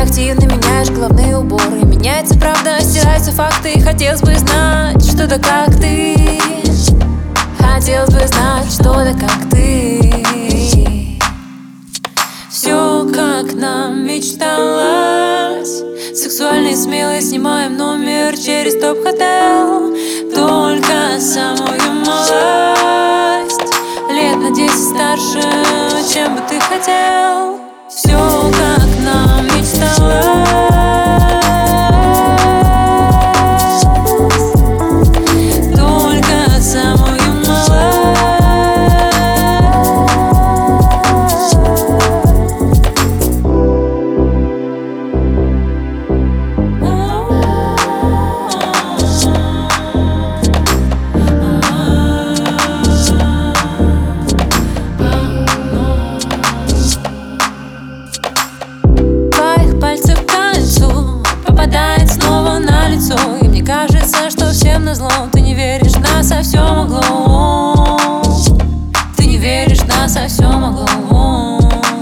активно меняешь головные уборы. Меняется правда, стираются факты. Хотелось бы знать, что да как ты. Хотелось бы знать, что да как ты. Все как нам мечталось. Сексуальный, смелый, снимаем номер через топ-хотел. Только самую малость, лет на 10 старше, чем бы ты хотел. Все как нам мечталось. Только самую малость. Пальцы в кольцо попадает снова на лицо. И мне кажется, что всем назло ты не веришь на совсем углу. Ты не веришь на совсем углу.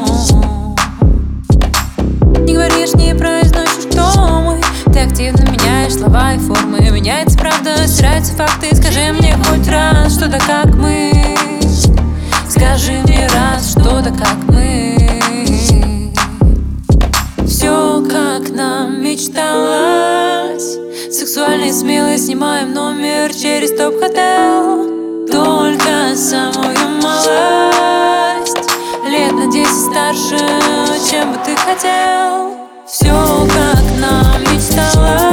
Не говоришь, не произносишь, кто мы. Ты активно меняешь слова и формы. Меняется правда, стираются факты. Скажи мне хоть раз, что да как мы. Скажи мне раз, что да как мы. Все как нам мечталось. Сексуальный, смелый, снимаем номер через топ-хотел. Только самую малость, лет на 10 старше, чем бы ты хотел. Все как нам мечталось.